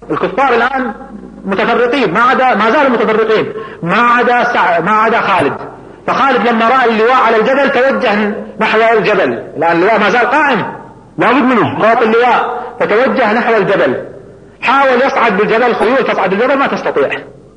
الكفار الآن متفرقين، ما زالوا متفرقين، ما عدا خالد. فخالد لما رأى اللواء على الجبل توجه نحو الجبل، لأن اللواء ما زال قائم لابد منه ضغط اللواء، فتوجه نحو الجبل. حاول يصعد بالجبل، خيول تصعد الجبل ما تستطيع،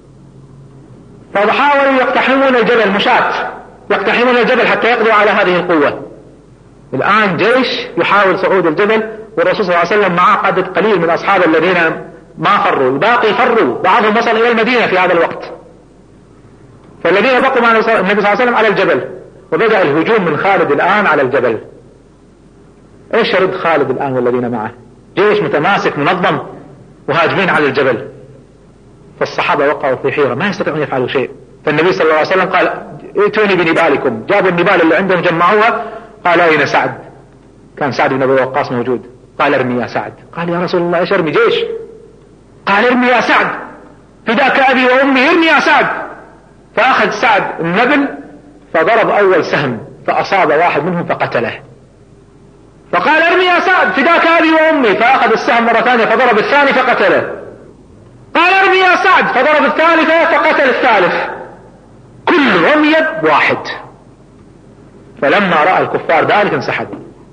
فحاولوا يقتحمون الجبل، مشاة يقتحمون الجبل حتى يقضوا على هذه القوة. الآن جيش يحاول صعود الجبل، والرسول صلى الله عليه وسلم معه عدد قليل من أصحابه الذين ما فروا، الباقي فروا، بعضهم وصل إلى المدينة في هذا الوقت. فالذين بقوا مع النبي صلى الله عليه وسلم على الجبل، وبدأ الهجوم من خالد الآن على الجبل. ايش يرد خالد الآن والذين معه؟ جيش متماسك منظم وهاجمين على الجبل. فالصحابة وقعوا في حيرة، ما يستطيعون يفعلوا شيء. فالنبي صلى الله عليه وسلم قال ائتوني بنبالكم، جابوا النبال اللي عندهم جمعوها، قال اين سعد؟ كان سعد بن ابي وقاص موجود. قال ارمي يا سعد. قال يا رسول الله ايش ارمي؟ جيش. قال ارمي يا سعد، فداك ابي وامي، ارمي يا سعد. فاخذ سعد النبل فضرب اول سهم فاصاب واحد منهم فقتله. فقال ارمي يا سعد، فداك ابي وامي، فاخذ السهم مرة ثانية فضرب الثاني فقتله. قال ارمي يا سعد، فضرب الثالثة فقتل الثالث، كل رمية واحد. فلما رأى الكفار ذلك انسحب،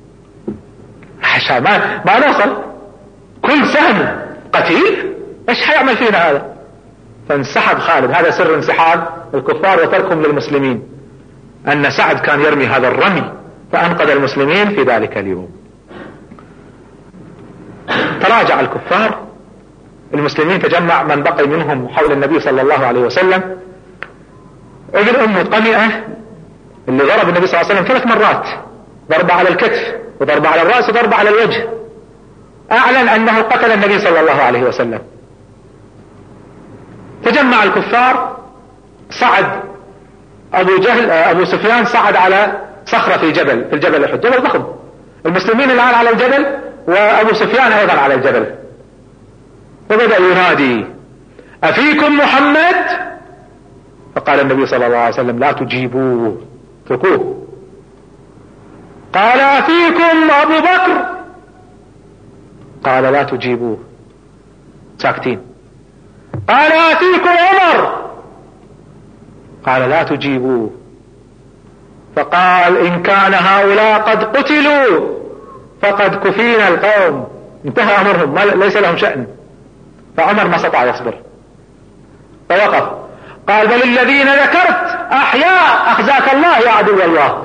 ما نوصل، كل سهم قتيل، ايش حيعمل فينا هذا؟ فانسحب خالد. هذا سر انسحاب الكفار وتركهم للمسلمين، ان سعد كان يرمي هذا الرمي فانقذ المسلمين في ذلك اليوم. تراجع الكفار، المسلمين تجمع من بقي منهم حول النبي صلى الله عليه وسلم. ابن ام قمئة اللي ضرب النبي صلى الله عليه وسلم 3 مرات، ضربة على الكتف وضربة على الرأس وضربة على الوجه، اعلن انه قتل النبي صلى الله عليه وسلم. تجمع الكفار، صعد ابو سفيان صعد على صخرة في الجبل احد، جبل ضخم. المسلمين الان على الجبل وابو سفيان ايضا على الجبل. فبدأ ينادي افيكم محمد؟ فقال النبي صلى الله عليه وسلم لا تجيبوه، اتركوه. قال افيكم ابو بكر؟ قال لا تجيبوه، ساكتين. قال افيكم عمر؟ قال لا تجيبوه. فقال ان كان هؤلاء قد قتلوا فقد كفينا القوم، انتهى امرهم، ليس لهم شأن. فعمر ما استطاع يصبر فوقف، قال بل الذين ذكرت احياء اخزاك الله يا عدو الله.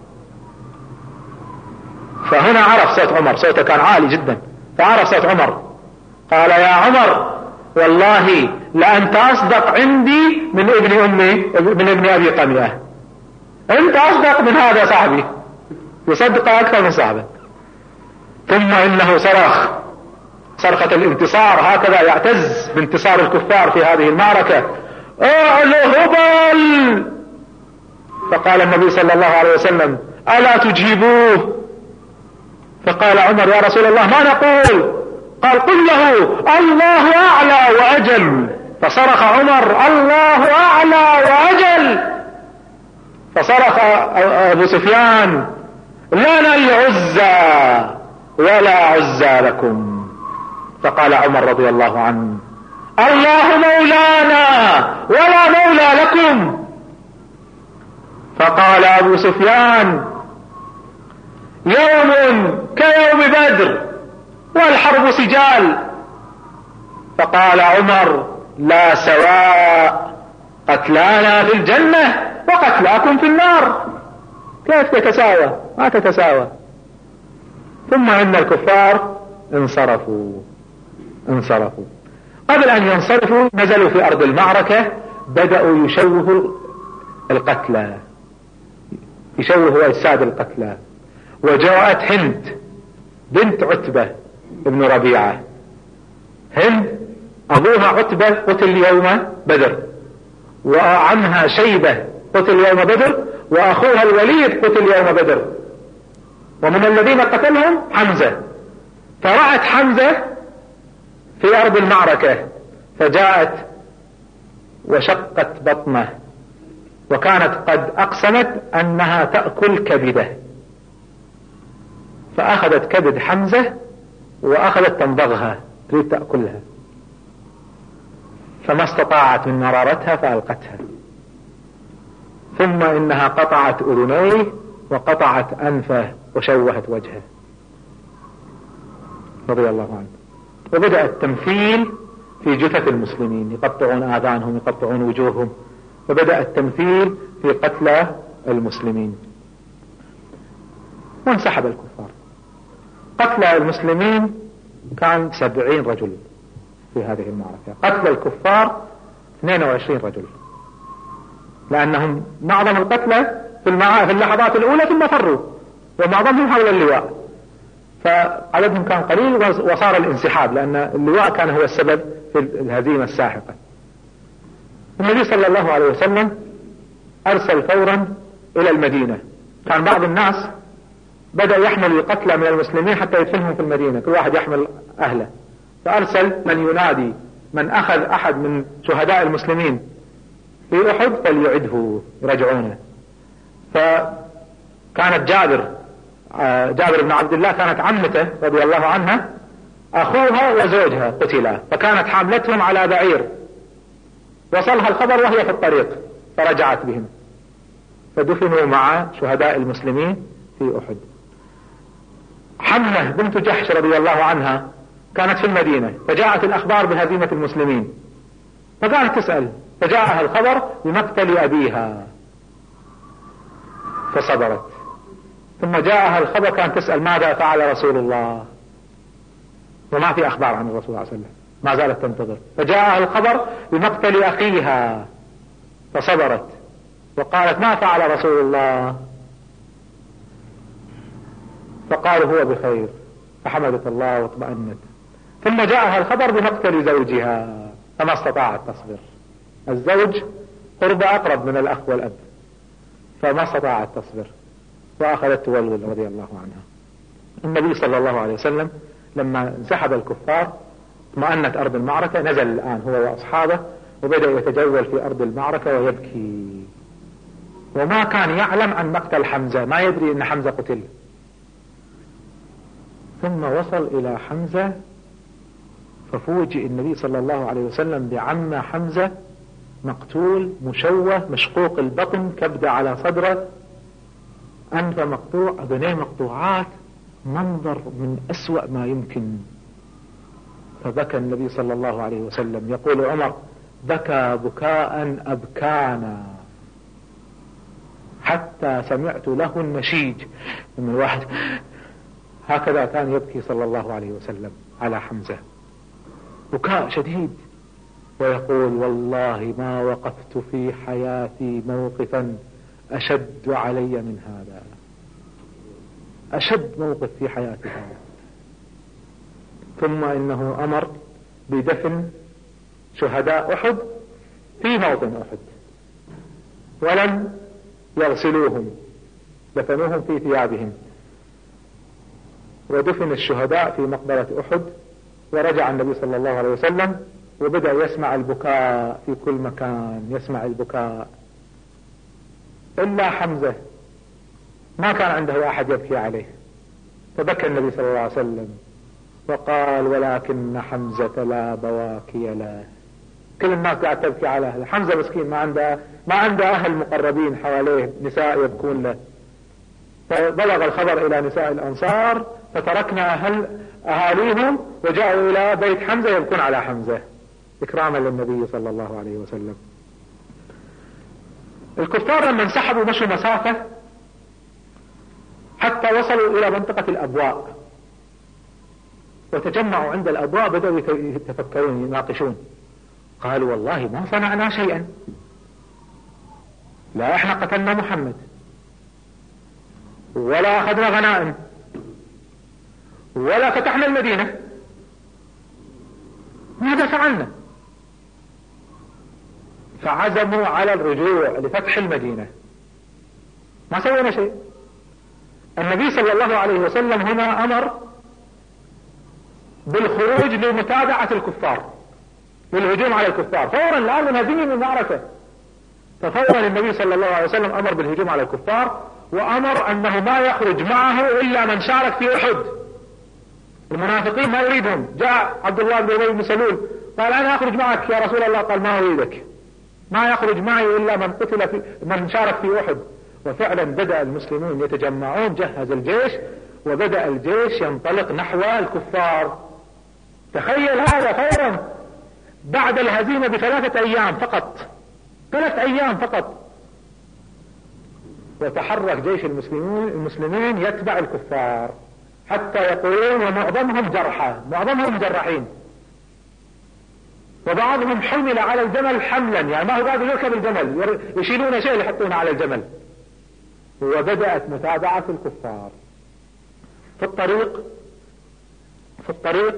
فهنا عرف صوت عمر، صوته كان عالي جدا، فعرف صوت عمر. قال يا عمر والله لأنت أصدق عندي من ابن أبي قمئة، أنت أصدق من هذا صاحبي، يصدق أكثر من صاحبه. ثم إنه صرخ صرخة الانتصار، هكذا يعتز بانتصار الكفار في هذه المعركة، اعلو هبل. فقال النبي صلى الله عليه وسلم ألا تجيبوه؟ فقال عمر يا رسول الله ما نقول؟ قال قل له الله أعلى وأجل. فصرخ عمر الله أعلى وأجل. فصرخ أبو سفيان لنا العزى ولا عزى لكم. فقال عمر رضي الله عنه الله مولانا ولا مولى لكم. فقال أبو سفيان يوم كيوم بدر والحرب سجال. فقال عمر لا سواء، قتلانا في الجنة وقتلاكم في النار، كيف تتساوى؟ ما تتساوى. ثم إن الكفار انصرفوا. قبل أن ينصرفوا نزلوا في أرض المعركة، بدأوا يشوهوا القتلى، يشوهوا أجساد القتلى. وجاءت هند بنت عتبة ابن ربيعة. هند أبوها عتبة قتل يوم بدر، وعمها شيبة قتل يوم بدر، وأخوها الوليد قتل يوم بدر، ومن الذين قتلهم حمزة. فرأت حمزة في أرض المعركة فجاءت وشقت بطنه، وكانت قد أقسمت أنها تأكل كبده، فأخذت كبد حمزة وأخذت تمضغها، تريد تأكلها. فما استطاعت من مرارتها فألقتها. ثم إنها قطعت أذنيه وقطعت أنفه وشوهت وجهه رضي الله عنه. وبدأ التمثيل في جثث المسلمين، يقطعون آذانهم، يقطعون وجوههم، وبدأ التمثيل في قتلى المسلمين. وانسحب الكفار. قتلى المسلمين كان 70 رجل في هذه المعركة، قتلى الكفار 22 رجل، لأنهم معظم القتلى في اللحظات الأولى ثم فروا، ومعظمهم حول اللواء، فعددهم كان قليل وصار الانسحاب، لأن اللواء كان هو السبب في الهزيمة الساحقة. النبي صلى الله عليه وسلم أرسل فورا إلى المدينة. كان بعض الناس بدأ يحمل القتلى من المسلمين حتى يدفنهم في المدينة، كل واحد يحمل أهله، فأرسل من ينادي من أخذ أحد من شهداء المسلمين في أحد فليعده يرجعونه. فكانت جابر بن عبد الله كانت عمته رضي الله عنها، أخوها وزوجها قتلا، فكانت حاملتهم على بعير، وصلها الخبر وهي في الطريق فرجعت بهم فدفنوا مع شهداء المسلمين في أحد. حملة بنت جحش رضي الله عنها كانت في المدينة، فجاءت الأخبار بهزيمة المسلمين، فكانت تسأل، فجاءها الخبر بمقتل أبيها فصبرت. ثم جاءها الخبر كانت تسأل ماذا فعل رسول الله، وما في أخبار عن الرسول صلى الله عليه وسلم، ما زالت تنتظر. فجاءها الخبر بمقتل أخيها فصبرت وقالت ما فعل رسول الله، فقالوا هو بخير، فحمدت الله واطمأنت. ثم جاءها الخبر بمقتل زوجها فما استطاعت تصبر، الزوج قرب أقرب من الأخ والأب، فما استطاعت تصبر وأخذت تولول رضي الله عنها. النبي صلى الله عليه وسلم لما انسحب الكفار اطمأنت أرض المعركة، نزل الآن هو وأصحابه وبدأ يتجول في أرض المعركة ويبكي، وما كان يعلم عن مقتل حمزة، ما يدري أن حمزة قتل. ثم وصل إلى حمزة ففوجئ النبي صلى الله عليه وسلم بعم حمزة مقتول مشوه مشقوق البطن، كبدة على صدره، أنف مقطوع، أذنيه مقطوعات، منظر من أسوأ ما يمكن. فبكى النبي صلى الله عليه وسلم، يقول عمر بكى بكاء أبكانا حتى سمعت له النشيج من الواحد، هكذا كان يبكي صلى الله عليه وسلم على حمزة بكاء شديد، ويقول والله ما وقفت في حياتي موقفا أشد علي من هذا، أشد موقف في حياتي هذا. ثم إنه أمر بدفن شهداء أحد في موطن أحد، ولم يغسلوهم، دفنوهم في ثيابهم، ودفن الشهداء في مقبرة أحد. ورجع النبي صلى الله عليه وسلم وبدأ يسمع البكاء في كل مكان، يسمع البكاء، إلا حمزة ما كان عنده أحد يبكي عليه، فبكى النبي صلى الله عليه وسلم وقال ولكن حمزة لا بواكي له. كل الناس قاعد تبكي على أهله، حمزة مسكين ما عنده أهل مقربين حواليه نساء يبكون له. فبلغ الخبر إلى نساء الأنصار فتركنا أهاليهم وجاءوا إلى بيت حمزة يبكون على حمزة إكراما للنبي صلى الله عليه وسلم. الكفار لما انسحبوا مشوا مسافة حتى وصلوا إلى منطقة الأبواء، وتجمعوا عند الأبواء، بدأوا يتفكرون يناقشون، قالوا والله ما صنعنا شيئا، لا احنا قتلنا محمد ولا أخذنا غنائم ولا فتحنا المدينة، ماذا فعلنا؟ فعزموا على الرجوع لفتح المدينة، ما سوينا شيء. النبي صلى الله عليه وسلم هنا أمر بالخروج لمتابعة الكفار، للهجوم على الكفار فورا، الآن منهزمين المعركة. ففورا النبي صلى الله عليه وسلم أمر بالهجوم على الكفار، وأمر أنه ما يخرج معه إلا من شارك في أحد، المنافقين ما يريدهم. جاء عبد الله بن أبي بن سلول قال أنا أخرج معك يا رسول الله، قال ما أريدك، ما يخرج معي إلا من شارك في أحد. وفعلا بدأ المسلمون يتجمعون، جهز الجيش وبدأ الجيش ينطلق نحو الكفار. تخيل هذا فورا بعد الهزيمة ب3 أيام فقط، 3 أيام فقط، وتحرك جيش المسلمين يتبع الكفار حتى يقولون ومعظمهم جرحى، معظمهم مجرحين، وبعضهم حمل على الجمل حملا، يعني ما هو قادر يركب الجمل، يشيلون شيء يحطونه على الجمل. وبدأت متابعة الكفار. في الطريق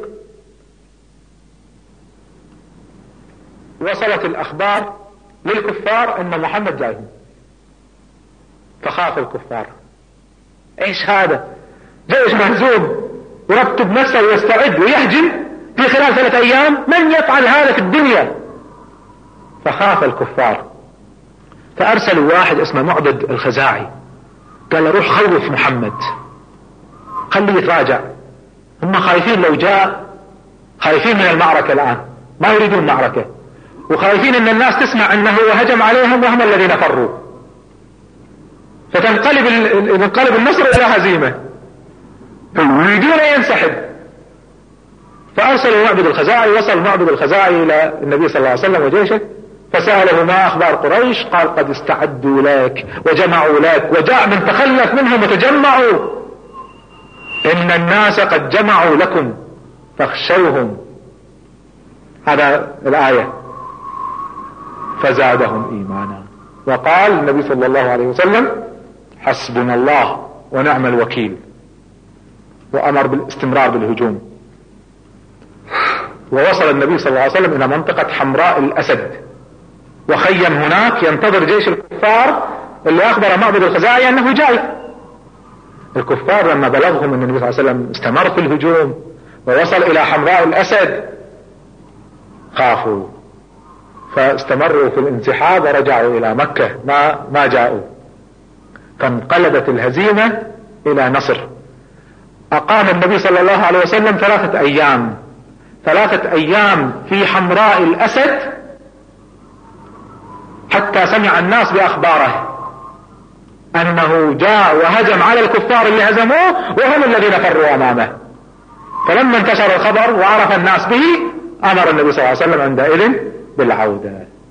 وصلت الأخبار للكفار أن محمد جايهم، فخاف الكفار. ايش هذا؟ جيش مهزوم يرتب نفسه ويستعد ويهجم في خلال 3 أيام، من يفعل هذا في الدنيا؟ فخاف الكفار، فأرسلوا واحد اسمه معبد الخزاعي، قال روح خوف محمد، خليه يتراجع، هم خايفين لو جاء، خايفين من المعركة الآن، ما يريدون معركة، وخايفين ان الناس تسمع انه هجم عليهم وهم الذين فروا، فتنقلب النصر الى هزيمة، يريدون ان ينسحب. فارسلوا معبد الخزاعي. وصل معبد الخزاعي الى النبي صلى الله عليه وسلم وجيشه، فسأله ما اخبار قريش؟ قال قد استعدوا لك وجمعوا لك، وجاء من تخلف منهم وتجمعوا، ان الناس قد جمعوا لكم فاخشوهم. هذا الآية. فزادهم ايمانا، وقال النبي صلى الله عليه وسلم حسبنا الله ونعم الوكيل، وامر بالاستمرار بالهجوم. ووصل النبي صلى الله عليه وسلم الى منطقة حمراء الاسد، وخيم هناك ينتظر جيش الكفار اللي اخبر معبد الخزاعي انه جاي. الكفار لما بلغهم ان النبي صلى الله عليه وسلم استمر في الهجوم ووصل الى حمراء الاسد خافوا، فاستمروا في الانسحاب ورجعوا الى مكة، ما جاءوا، فانقلبت الهزيمة الى نصر. اقام النبي صلى الله عليه وسلم 3 أيام في حمراء الاسد حتى سمع الناس باخباره انه جاء وهجم على الكفار اللي هزموه وهم الذين فروا امامه. فلما انتشر الخبر وعرف الناس به امر النبي صلى الله عليه وسلم عندئذ بالعودة.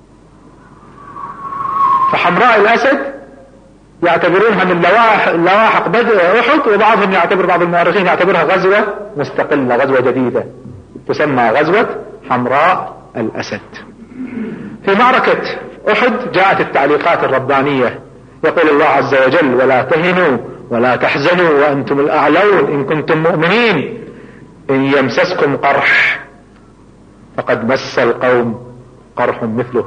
فحمراء الاسد يعتبرونها من لواحق بدء احد، وبعضهم بعض المؤرخين يعتبرها غزوة مستقلة، غزوة جديدة تسمى غزوة حمراء الاسد. في معركة احد جاءت التعليقات الربانية، يقول الله عز وجل ولا تهنوا ولا تحزنوا وانتم الاعلون ان كنتم مؤمنين، ان يمسسكم قرح فقد مس القوم قرح مثله،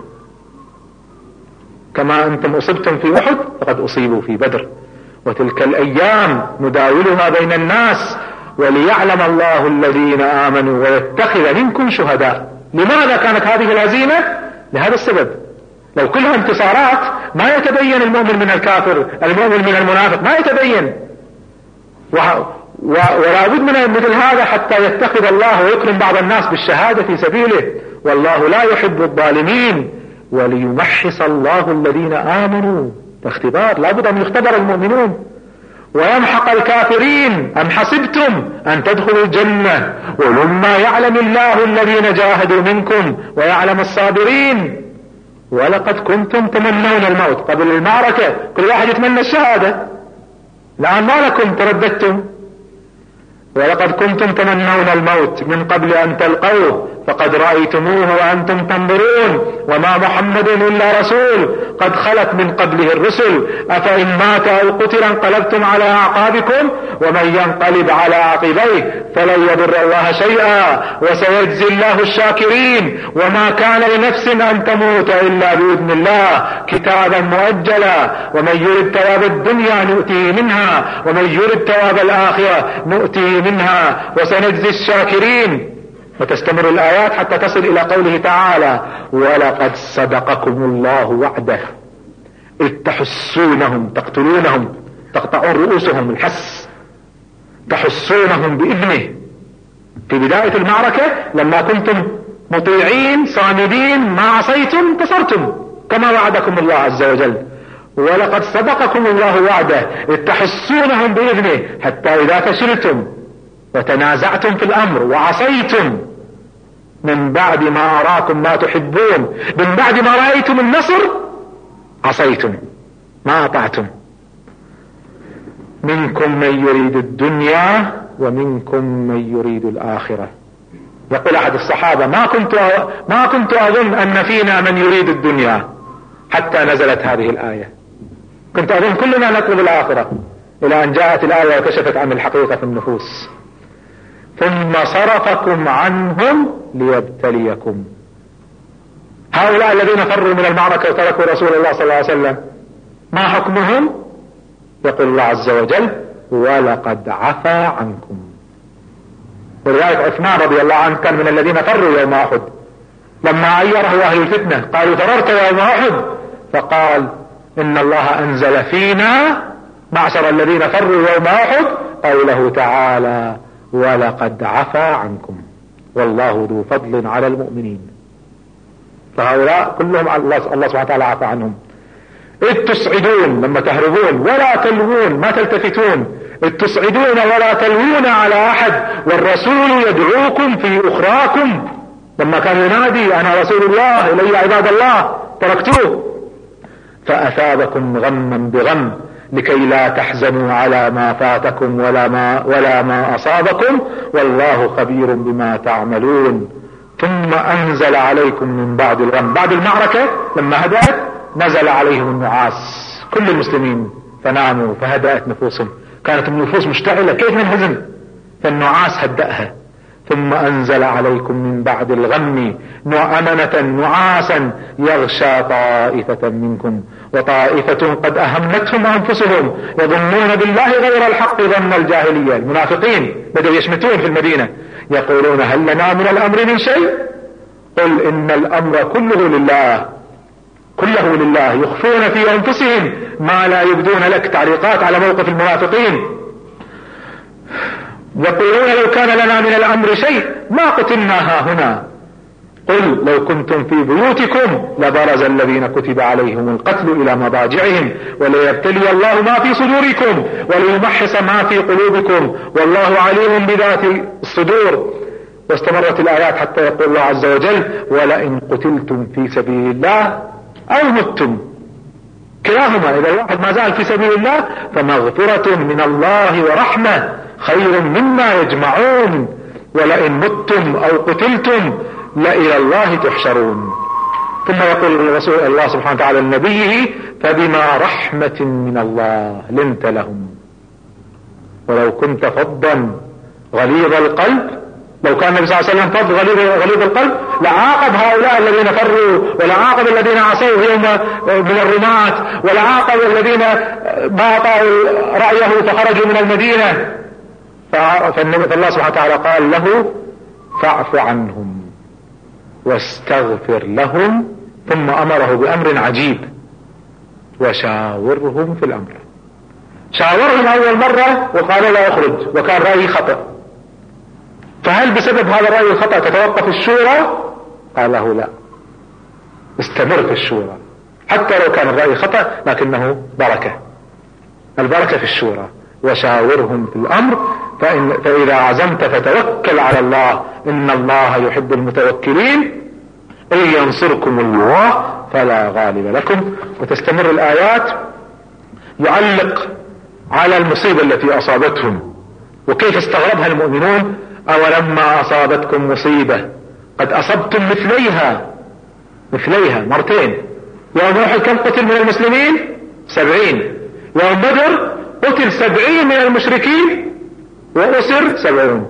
كما انتم اصبتم في احد فقد اصيبوا في بدر، وتلك الايام نداولها بين الناس وليعلم الله الذين امنوا ويتخذ منكم شهداء. لماذا كانت هذه الهزيمة؟ لهذا السبب. لو كلها انتصارات ما يتبين المؤمن من الكافر، المؤمن من المنافق ما يتبين، ولا بد من مثل هذا حتى يتخذ الله ويكرم بعض الناس بالشهادة في سبيله، والله لا يحب الظالمين، وليمحص الله الذين آمنوا. اختبار، لا بد أن يختبر المؤمنون، ويمحق الكافرين. أم حسبتم أن تدخلوا الجنة ولما يعلم الله الذين جاهدوا منكم ويعلم الصابرين، ولقد كنتم تمنون الموت قبل المعركة، كل واحد يتمنى الشهادة، الآن ما لكم ترددتم، ولقد كنتم تمنون الموت من قبل أن تلقوه فقد رأيتموه وأنتم تنظرون وما محمد إلا رسول قد خلت من قبله الرسل أفإن مات أو قتل انقلبتم على أعقابكم ومن ينقلب على عقبيه فلن يضر الله شيئا وسيجزي الله الشاكرين وما كان لنفس أن تموت إلا بإذن الله كتابا مؤجلا ومن يرد ثواب الدنيا نؤتيه منها ومن يرد ثواب الآخرة نؤتيه منها وسنجزي الشاكرين. وتستمر الآيات حتى تصل إلى قوله تعالى ولقد صدقكم الله وعده إذ تحسونهم تقتلونهم تقطعون رؤوسهم الحس تحسونهم بإذنه في بداية المعركة لما كنتم مطيعين صامدين ما عصيتم انتصرتم كما وعدكم الله عز وجل، ولقد صدقكم الله وعده إذ تحسونهم بإذنه حتى إذا فشلتم وتنازعتم في الأمر وعصيتم من بعد ما أراكم ما تحبون، من بعد ما رأيتم النصر عصيتم ما أطعتم، منكم من يريد الدنيا ومنكم من يريد الآخرة. يقول أحد الصحابة ما كنت أظن أن فينا من يريد الدنيا حتى نزلت هذه الآية، كنت أظن كلنا نطلب الآخرة، إلى أن جاءت الآية وكشفت عن الحقيقة في النفوس. ثم صرفكم عنهم ليبتليكم. هؤلاء الذين فروا من المعركة وتركوا رسول الله صلى الله عليه وسلم ما حكمهم؟ يقول الله عز وجل ولقد عفا عنكم. ولذلك عثمان رضي الله عنه كان من الذين فروا يوم أحد، لما عيره أهل الفتنة قالوا فررت يوم أحد، فقال إن الله أنزل فينا معشر الذين فروا يوم أحد قوله تعالى ولقد عفا عنكم والله ذو فضل على المؤمنين. فهؤلاء كلهم الله سبحانه وتعالى عفا عنهم. إذ تسعدون لما تهربون ولا تلوون ما تلتفتون، إذ تسعدون ولا تلوون على أحد والرسول يدعوكم في أخراكم، لما كان ينادي أنا رسول الله إلي عباد الله تركتوه، فأثابكم غما بغم لكي لا تحزنوا على ما فاتكم ولا ما أصابكم والله خبير بما تعملون. ثم أنزل عليكم من بعد الغم، بعد المعركة لما هدأت نزل عليهم النعاس كل المسلمين فناموا فهدأت نفوسهم، كانت النفوس مشتعلة كيف ننهزم، فالنعاس هدأها. ثم أنزل عليكم من بعد الغم أمنة نعاسا يغشى طائفة منكم وطائفة قد أهمتهم أنفسهم يظنون بالله غير الحق ظن الجاهلية. المنافقين بدأوا يشمتون في المدينة يقولون هل لنا من الأمر من شيء؟ قل إن الأمر كله لله يخفون في أنفسهم ما لا يبدون لك. تعليقات على موقف المنافقين يقولون لو كان لنا من الأمر شيء ما قتلنا هنا. قل لو كنتم في بيوتكم لبرز الذين كتب عليهم القتل إلى مضاجعهم وليبتلي الله ما في صدوركم وليمحص ما في قلوبكم والله عليم بذات الصدور. واستمرت الآيات حتى يقول الله عز وجل ولئن قتلتم في سبيل الله أو متم، كلاهما إذا الواحد ما زال في سبيل الله فمغفرة من الله ورحمة خير مما يجمعون ولئن متم أو قتلتم لإلى الله تحشرون. ثم يقول الرسول الله سبحانه وتعالى لنبيه فبما رحمة من الله لنت لهم ولو كنت فظا غليظ القلب. لو كان النبي صلى الله عليه وسلم فظ غليظ القلب لعاقب هؤلاء الذين فروا ولعاقب الذين عصوا يوم من الرماة ولعاقب الذين ما أطاعوا رأيه فخرجوا من المدينة. فالله سبحانه وتعالى قال له فاعف عنهم واستغفر لهم ثم أمره بأمر عجيب وشاورهم في الأمر. شاورهم أول مرة وقال لا أخرج وكان رأيي خطأ، فهل بسبب هذا الرأي الخطأ تتوقف الشورى؟ قال له لا، استمر في الشورى حتى لو كان الرأي خطأ لكنه بركة، البركة في الشورى. وشاورهم في الأمر فإذا عزمت فتوكل على الله إن الله يحب المتوكلين إن ينصركم الله فلا غالب لكم. وتستمر الآيات يعلق على المصيبة التي أصابتهم وكيف استغربها المؤمنون. أولما أصابتكم مصيبة قد أصبتم مثليها مرتين. يوم أحد كم قتل من المسلمين؟ 70. يوم بدر قتل 70 من المشركين وأسر 70،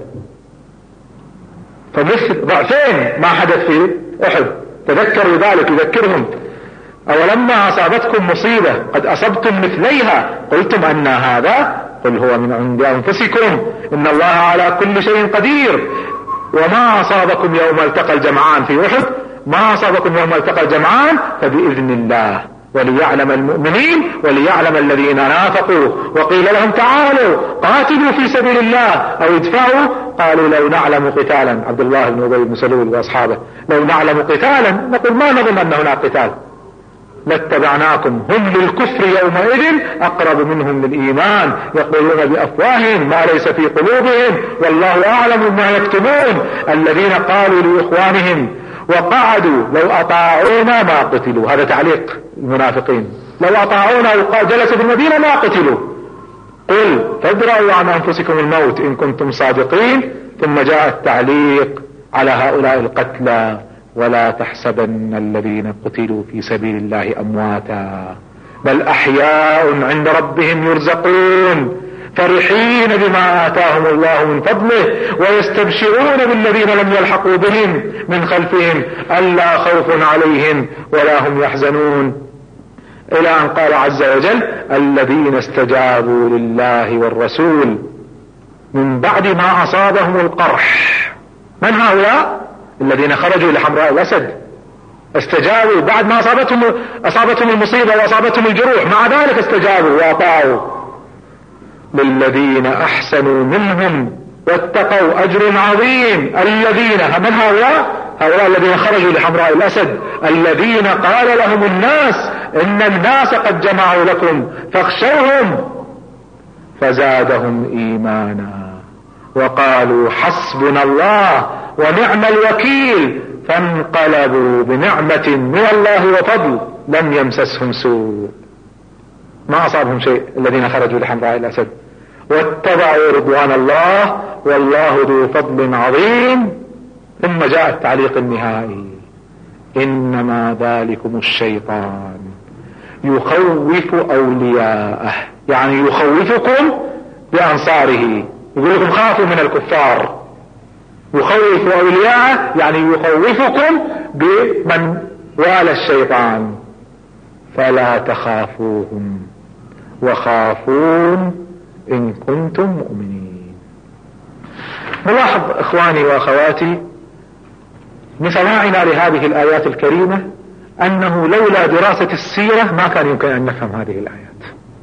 فمثل ضعفين ما حدث في أحد. تذكروا ذلك يذكرهم. أولما أصابتكم مصيبة قد أصبتم مثليها قلتم أن هذا قل هو من عند أنفسكم إن الله على كل شيء قدير. وما أصابكم يوم التقى الجمعان في أحد ما أصابكم يوم التقى الجمعان فبإذن الله وليعلم المؤمنين وليعلم الذين نافقوا. وقيل لهم تعالوا قاتلوا في سبيل الله أو ادفعوا قالوا لو نعلم قتالا، عبد الله بن أبي بن سلول وأصحابه، لو نعلم قتالا نقول ما نظن أن هناك قتال لاتبعناكم، هم للكفر يومئذ أقرب منهم للإيمان، يقولون بأفواههم ما ليس في قلوبهم والله أعلم ما يكتمون. الذين قالوا لإخوانهم وقعدوا لو أطاعونا ما قتلوا، هذا تعليق المنافقين، لو أطاعونا وقال جلسوا في المدينة ما قتلوا. قل فادرأوا عن أنفسكم الموت إن كنتم صادقين. ثم جاء التعليق على هؤلاء القتلى: ولا تحسبن الذين قتلوا في سبيل الله أمواتا بل أحياء عند ربهم يرزقون فرحين بما آتاهم الله من فضله ويستبشرون بالذين لم يلحقوا بهم من خلفهم ألا خوف عليهم ولا هم يحزنون، إلى أن قال عز وجل: الذين استجابوا لله والرسول من بعد ما أصابهم القرح. من هؤلاء؟ الذين خرجوا لحمراء الأسد، استجابوا بعد ما أصابتهم المصيبة وأصابتهم الجروح، مع ذلك استجابوا وأطاعوا. للذين أحسنوا منهم واتقوا أجر عظيم. الذين من هؤلاء؟ هؤلاء الذين خرجوا لحمراء الأسد، الذين قال لهم الناس إن الناس قد جمعوا لكم فاخشوهم فزادهم إيمانا وقالوا حسبنا الله ونعم الوكيل فانقلبوا بنعمة من الله وفضل لم يمسسهم سوء، ما أصابهم شيء الذين خرجوا لحمراء الأسد، واتبعوا رضوان الله والله ذو فضل عظيم. ثم جاء التعليق النهائي: إنما ذلكم الشيطان يخوف أولياءه، يعني يخوفكم بأنصاره، يقول لكم خافوا من الكفار. يخوف أولياءه يعني يخوفكم بمن والى الشيطان. فلا تخافوهم وخافون إن كنتم مؤمنين. نلاحظ إخواني وأخواتي بسماعنا لهذه الآيات الكريمة أنه لولا دراسة السيرة ما كان يمكن أن نفهم هذه الآيات،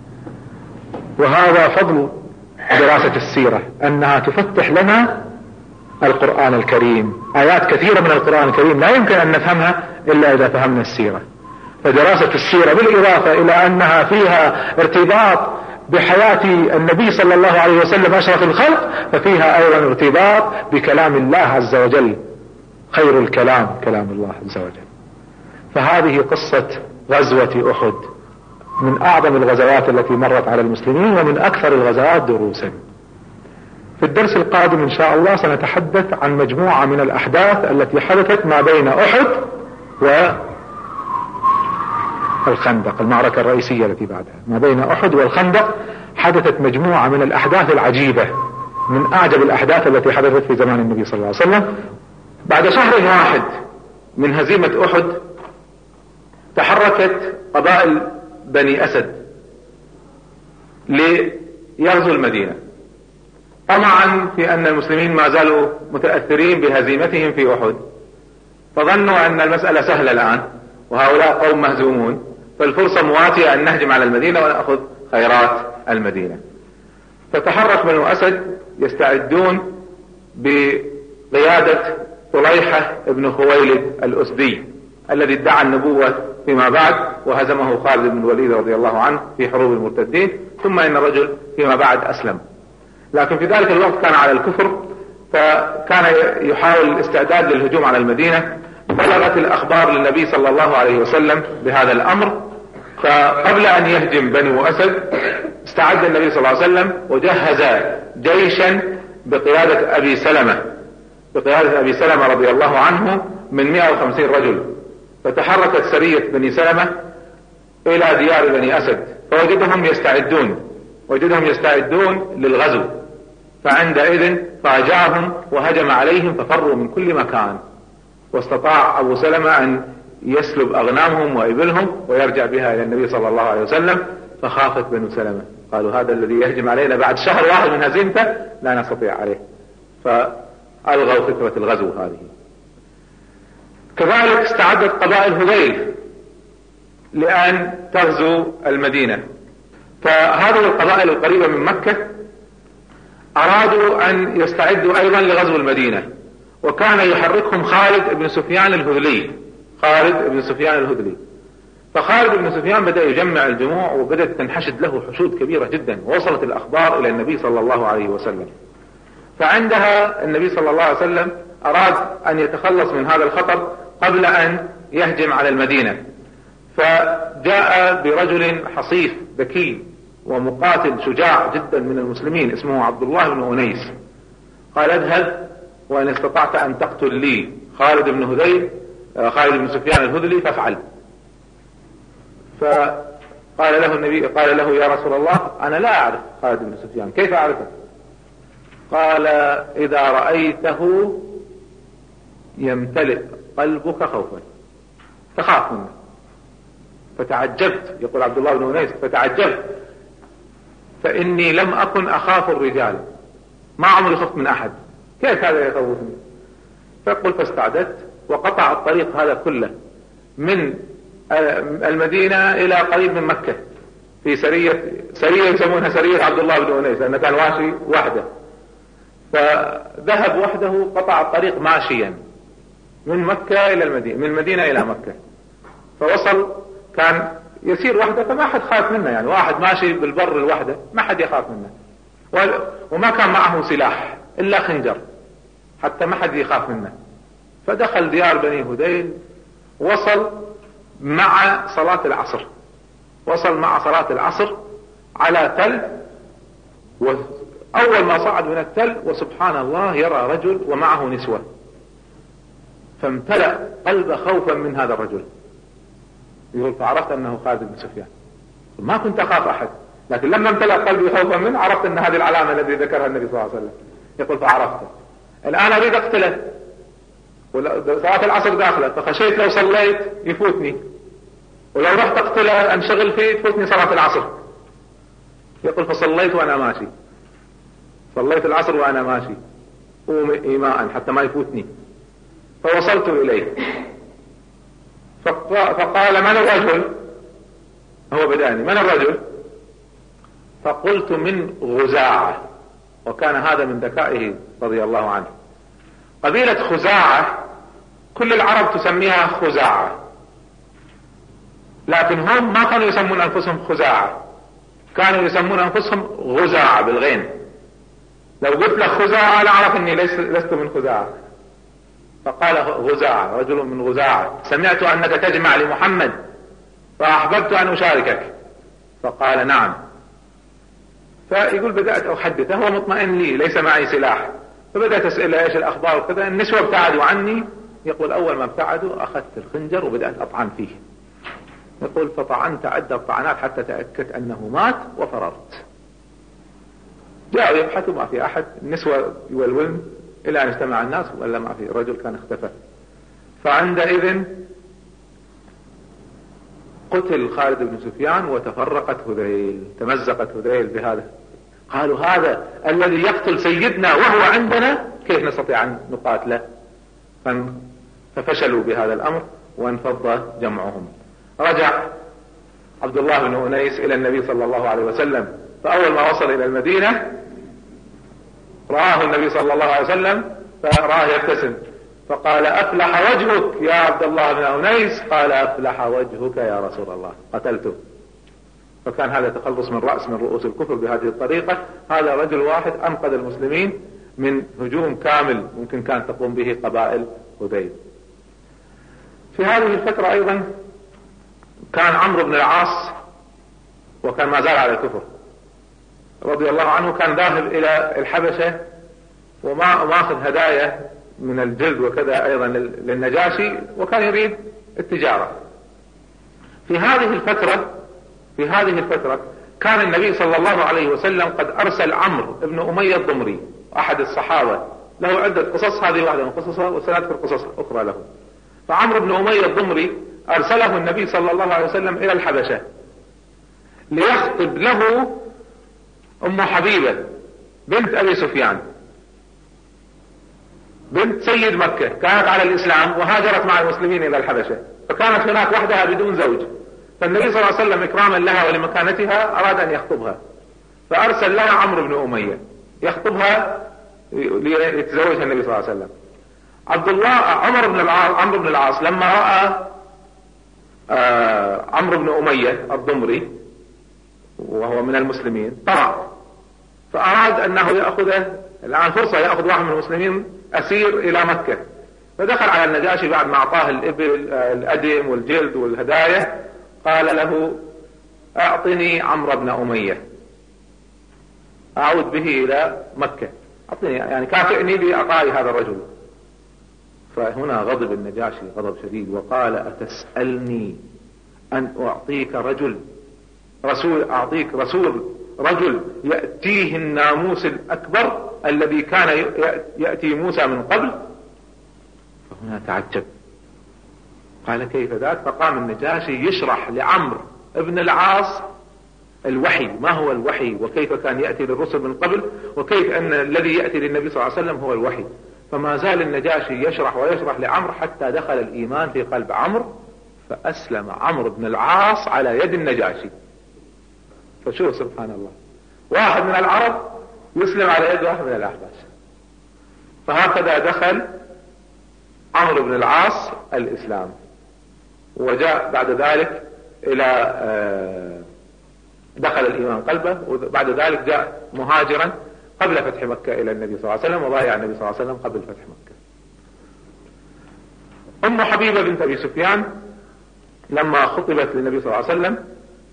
وهذا فضل دراسة السيرة أنها تفتح لنا القرآن الكريم. آيات كثيرة من القرآن الكريم لا يمكن أن نفهمها إلا إذا فهمنا السيرة. فدراسة السيرة بالإضافة إلى أنها فيها ارتباط بحياة النبي صلى الله عليه وسلم أشرف الخلق، ففيها أيضا ارتباط بكلام الله عز وجل، خير الكلام كلام الله عز وجل. فهذه قصة غزوة أحد من أعظم الغزوات التي مرت على المسلمين ومن أكثر الغزوات دروسا. في الدرس القادم إن شاء الله سنتحدث عن مجموعة من الأحداث التي حدثت ما بين أحد والخندق، المعركة الرئيسية التي بعدها. ما بين أحد والخندق حدثت مجموعة من الأحداث العجيبة، من أعجب الأحداث التي حدثت في زمان النبي صلى الله عليه وسلم. بعد شهر واحد من هزيمة أحد تحركت قبائل بني أسد ليغزوا المدينة، طمعا في أن المسلمين ما زالوا متأثرين بهزيمتهم في أحد، فظنوا أن المسألة سهلة الآن وهؤلاء قوم مهزومون، فالفرصة مواتية أن نهجم على المدينة ونأخذ خيرات المدينة. فتحرك بنو أسد يستعدون بقيادة طليحة ابن خويلد الأسدي الذي ادعى النبوة فيما بعد، وهزمه خالد بن الوليد رضي الله عنه في حروب المرتدين، ثم إن الرجل فيما بعد أسلم، لكن في ذلك الوقت كان على الكفر، فكان يحاول الاستعداد للهجوم على المدينة. بلغت الأخبار للنبي صلى الله عليه وسلم بهذا الأمر، فقبل أن يهجم بنو أسد استعد النبي صلى الله عليه وسلم وجهز جيشا بقيادة أبي سلمة رضي الله عنه من 150 رجل. فتحركت سرية بني سلمة إلى ديار بني أسد فوجدهم يستعدون للغزو، فعندئذ فاجعهم وهجم عليهم ففروا من كل مكان، واستطاع أبو سلمة أن يسلب أغنامهم وإبلهم ويرجع بها إلى النبي صلى الله عليه وسلم. فخافت بنو سلمة، قالوا هذا الذي يهجم علينا بعد شهر واحد من هزيمته لا نستطيع عليه، فألغوا فكرة الغزو هذه. كذلك استعدت قبائل هذيل لأن تغزو المدينة، فهذه القبائل القريبة من مكة أرادوا أن يستعدوا أيضا لغزو المدينة، وكان يحركهم خالد بن سفيان الهذلي. فخالد بن سفيان بدأ يجمع الجموع، وبدأت تنحشد له حشود كبيرة جدا، ووصلت الأخبار إلى النبي صلى الله عليه وسلم. فعندها النبي صلى الله عليه وسلم أراد أن يتخلص من هذا الخطر قبل أن يهجم على المدينة، فجاء برجل حصيف ذكي ومقاتل شجاع جدا من المسلمين اسمه عبد الله بن أنيس. قال: اذهب وإن استطعت أن تقتل لي خالد بن سفيان الهذلي فافعل. فقال له النبي، قال له: يا رسول الله، أنا لا أعرف خالد بن سفيان، كيف أعرفه؟ قال: إذا رأيته يمتلئ قلبك خوفا تخاف منه. فتعجبت، يقول عبد الله بن أنيس، فتعجبت فإني لم أكن أخاف الرجال، ما عمري خفت من أحد، كيف هذا يخوفني؟ فيقول: فاستعددت وقطع الطريق هذا كله من المدينة إلى قريب من مكة في سرية يسمونها سرية عبد الله بن أنيس، لأنه كان ماشي وحده. فذهب وحده، قطع الطريق ماشيا من مكة إلى المدينة، من المدينة إلى مكة. فوصل، كان يسير وحده، فما حد خاف منه، يعني واحد ماشي بالبر لوحده ما حد يخاف منه، وما كان معه سلاح إلا خنجر، حتى ما حد يخاف منه. فدخل ديار بني هذيل، وصل مع صلاة العصر على تل، وأول ما صعد من التل وسبحان الله يرى رجل ومعه نسوة، فامتلأ قلب خوفا من هذا الرجل. يقول: فعرفت أنه خالد بن سفيان، ما كنت أخاف أحد، لكن لما امتلأ قلبي خوفا منه عرفت أن هذه العلامة التي ذكرها النبي صلى الله عليه وسلم. يقول: فعرفته، الآن أريد أقتله، صلاة العصر داخلة، فخشيت لو صليت يفوتني، ولو رحت أقتله أنشغل فيه تفوتني صلاة العصر. يقول: فصليت وأنا ماشي، صليت العصر وأنا ماشي إيماء حتى ما يفوتني. فوصلت إليه فقال: من الرجل؟ هو بدأني: من الرجل؟ فقلت: من غزاعة. وكان هذا من ذكائه رضي الله عنه. قبيلة خزاعة كل العرب تسميها خزاعة، لكن هم ما كانوا يسمون أنفسهم خزاعة، كانوا يسمون أنفسهم غزاعة بالغين. لو قلت لك خزاعة لا أعرف أني لست من خزاعة. فقال: غزاعة، رجل من غزاعة، سمعت أنك تجمع لمحمد فأحببت أن أشاركك. فقال: نعم. فيقول: بدأت أحدثه، هو مطمئن لي، ليس معي سلاح، فبدأت أسئله إيش الأخبار وكذا. النسوة ابتعدوا عني. يقول: أول ما ابتعدوا أخذت الخنجر وبدأت أطعن فيه. يقول: فطعنت عدة طعنات حتى تأكدت أنه مات وفررت. جاءوا يبحثوا ما في أحد، النسوة يولون إلى أن اجتمع الناس ولا ما في، الرجل كان اختفى. فعندئذ قتل خالد بن سفيان وتفرقت هذيل، تمزقت هذيل بهذا. قالوا: هذا الذي يقتل سيدنا وهو عندنا، كيف نستطيع أن نقاتله؟ ففشلوا بهذا الأمر وانفض جمعهم. رجع عبد الله بن أنيس إلى النبي صلى الله عليه وسلم، فأول ما وصل إلى المدينة رآه النبي صلى الله عليه وسلم، فرآه يبتسم، فقال: أفلح وجهك يا عبد الله بن أنيس. قال: أفلح وجهك يا رسول الله، قتلته. فكان هذا تخلص من رأس من رؤوس الكفر بهذه الطريقة. هذا رجل واحد أنقذ المسلمين من هجوم كامل ممكن كانت تقوم به قبائل هذيل. في هذه الفترة أيضا كان عمرو بن العاص، وكان ما زال على الكفر رضي الله عنه، كان ذاهب إلى الحبشة وماخذ هدايا من الجلد وكذا أيضا للنجاشي، وكان يريد التجارة. في هذه الفترة كان النبي صلى الله عليه وسلم قد أرسل عمرو بن أمية الضمري أحد الصحابة، له عدة قصص، هذه واحدة من قصصها وسنذكر قصص أخرى له. فعمرو بن أمية الضمري أرسله النبي صلى الله عليه وسلم إلى الحبشة ليخطب له أم حبيبة بنت أبي سفيان، بنت سيد مكة، كانت على الإسلام وهاجرت مع المسلمين إلى الحبشة، فكانت هناك وحدها بدون زوج. فالنبي صلى الله عليه وسلم إكراما لها ولمكانتها أراد أن يخطبها، فأرسل لها عمرو بن أمية يخطبها ليتزوجها النبي صلى الله عليه وسلم. عمرو بن العاص لما رأى عمرو بن أمية الضمري وهو من المسلمين طمع، فأراد أنه يأخذه الآن فرصة يأخذ واحد من المسلمين أسير إلى مكة، فدخل على النجاشي بعد ما أعطاه الإبل الأدم والجلد والهدايا، قال له أعطني عمرو بن أمية أعود به إلى مكة، أعطني يعني كافئني بإعطاء هذا الرجل. فهنا غضب النجاشي غضب شديد وقال أتسألني أن أعطيك رجل يأتيه الناموس الأكبر الذي كان يأتي موسى من قبل؟ فهنا تعجب، قال كيف ذاك؟ فقام النجاشي يشرح لعمرو بن العاص الوحي، ما هو الوحي وكيف كان يأتي للرسل من قبل وكيف أن الذي يأتي للنبي صلى الله عليه وسلم هو الوحي. فما زال النجاشي يشرح ويشرح لعمرو حتى دخل الإيمان في قلب عمرو، فأسلم عمرو بن العاص على يد النجاشي. فشوف سبحان الله، واحد من العرب يسلم على يد واحد من الأحباش. فهكذا دخل عمرو بن العاص الإسلام، وجاء بعد ذلك دخل الإيمان قلبه، وبعد ذلك جاء مهاجرا قبل فتح مكة إلى النبي صلى الله عليه وسلم، وبايع النبي صلى الله عليه وسلم قبل فتح مكة. أم حبيبة بنت أبي سفيان لما خطبت للنبي صلى الله عليه وسلم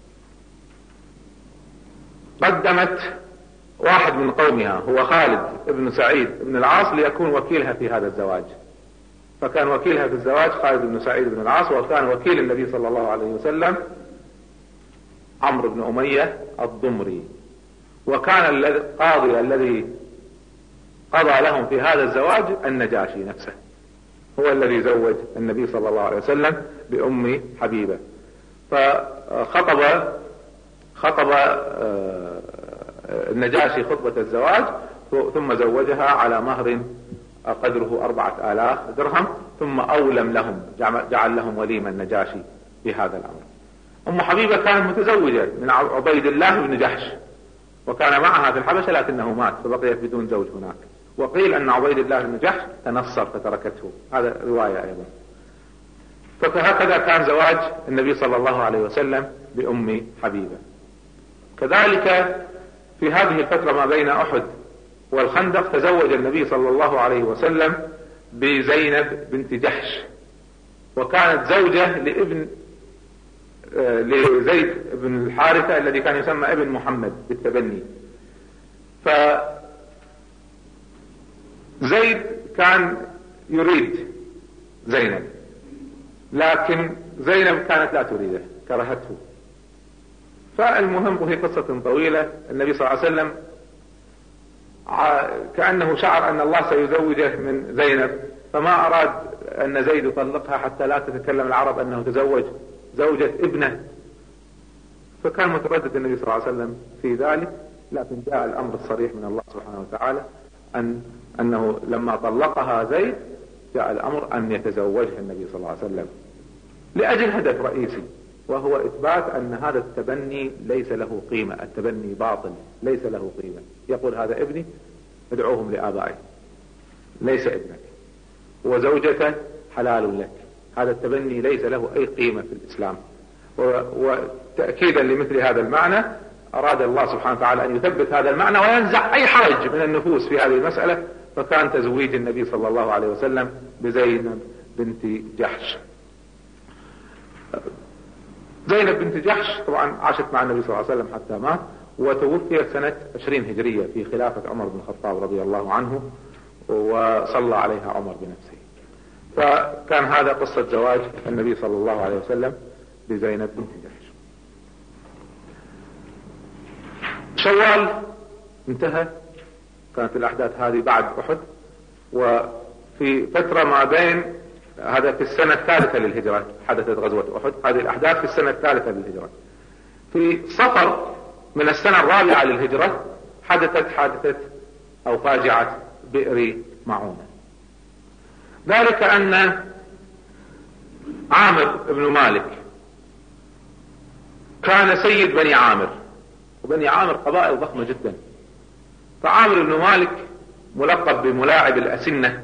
قدمت واحد من قومها هو خالد بن سعيد بن العاص ليكون وكيلها في هذا الزواج. فكان وكيلها في الزواج خالد بن سعيد بن العاص، وكان وكيل النبي صلى الله عليه وسلم عمرو بن أمية الضمري. وكان القاضي الذي قضى لهم في هذا الزواج النجاشي نفسه، هو الذي زوج النبي صلى الله عليه وسلم بأم حبيبة. خطب النجاشي خطبة الزواج، ثم زوجها على مهر قدره 4000 درهم، ثم أولم لهم، جعل لهم وليما النجاشي بهذا الأمر. أم حبيبة كانت متزوجة من عبيد الله بن جحش، وكان معها في الحبشة لكنه مات فبقيت بدون زوج هناك. وقيل أن عبيد الله بن جحش تنصر فتركته، هذا رواية أيضا. فهكذا كان زواج النبي صلى الله عليه وسلم بأم حبيبة. كذلك في هذه الفترة ما بين أحد والخندق تزوج النبي صلى الله عليه وسلم بزينب بنت جحش، وكانت زوجة لزيد بن الحارثة الذي كان يسمى ابن محمد بالتبني. فزيد كان يريد زينب، لكن زينب كانت لا تريده، كرهته. فالمهم، وهي قصة طويلة، النبي صلى الله عليه وسلم كأنه شعر أن الله سيزوجه من زينب، فما أراد أن زيد يطلقها حتى لا تتكلم العرب أنه تزوج زوجة ابنه. فكان متردد النبي صلى الله عليه وسلم في ذلك، لكن جاء الأمر الصريح من الله سبحانه وتعالى أنه لما طلقها زيد جاء الأمر أن يتزوجها النبي صلى الله عليه وسلم لأجل هدف رئيسي، وهو إثبات أن هذا التبني ليس له قيمة، التبني باطل ليس له قيمة. يقول هذا ابني ادعوهم لآبائه، ليس ابنك، وزوجته حلال لك، هذا التبني ليس له أي قيمة في الإسلام. وتأكيدا لمثل هذا المعنى أراد الله سبحانه وتعالى أن يثبت هذا المعنى وينزع أي حرج من النفوس في هذه المسألة، فكان تزويج النبي صلى الله عليه وسلم بزينب بنت جحش. زينب بنت جحش طبعا عاشت مع النبي صلى الله عليه وسلم حتى مات، وتوفيت سنة 20 هجرية في خلافة عمر بن الخطاب رضي الله عنه، وصلى عليها عمر بنفسه. فكان هذا قصة زواج النبي صلى الله عليه وسلم بزينب بنت جحش. شوال انتهى، كانت الأحداث هذه بعد أحد، وفي فترة ما بين هذا في السنة الثالثة للهجرة حدثت غزوة أحد، هذه الأحداث في السنة الثالثة للهجرة. في صفر من السنة الرابعة للهجرة حدثت حادثة أو فاجعة بئر معونة. ذلك أن عامر بن مالك كان سيد بني عامر، وبني عامر قبائل ضخمة جدا، فعامر بن مالك ملقب بملاعب الأسنة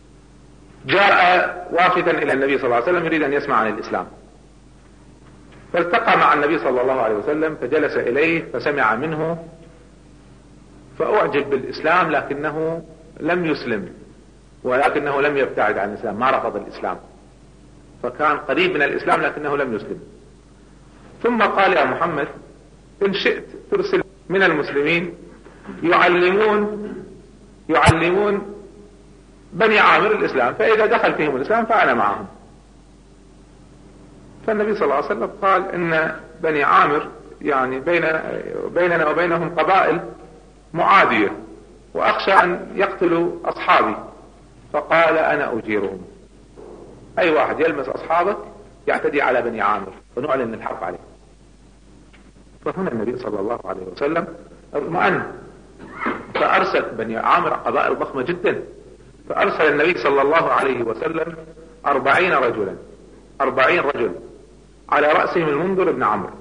جاء وافدا إلى النبي صلى الله عليه وسلم يريد أن يسمع عن الإسلام، فالتقى مع النبي صلى الله عليه وسلم فجلس إليه فسمع منه فأعجب بالإسلام، لكنه لم يسلم ولكنه لم يبتعد عن الإسلام، ما رفض الإسلام، فكان قريب من الإسلام لكنه لم يسلم. ثم قال يا محمد إن شئت ترسل من المسلمين يعلمون بني عامر الإسلام، فإذا دخل فيهم الإسلام فأنا معهم. فالنبي صلى الله عليه وسلم قال إن بني عامر يعني بيننا وبينهم قبائل معادية، وأخشى أن يقتلوا أصحابي، فقال أنا أجيرهم، أي واحد يلمس أصحابك يعتدي على بني عامر ونعلن الحرب عليه. فهنا النبي صلى الله عليه وسلم اطمأن، فأرسل بني عامر قبائل ضخمة جدا، فأرسل النبي صلى الله عليه وسلم 40 رجل على رأسهم المنذر بن عمرو،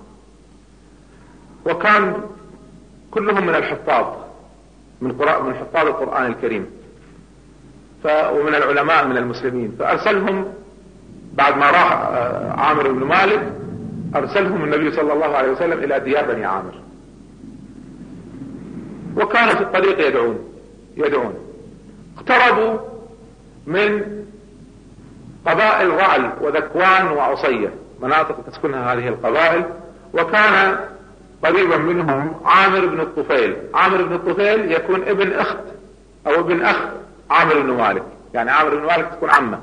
وكان كلهم من الحفاظ من حفاظ القرآن الكريم ومن العلماء من المسلمين. فأرسلهم بعد ما راح عامر بن مالك، أرسلهم النبي صلى الله عليه وسلم إلى ديار بني عامر، وكانوا في الطريق يدعون. اقتربوا من قبائل رعل وذكوان وعصية، مناطق تسكنها هذه القبائل، وكان قريبا منهم عامر بن الطفيل. عامر بن الطفيل يكون ابن اخت او ابن اخ عامر بن مالك، يعني عامر بن مالك تكون عمه.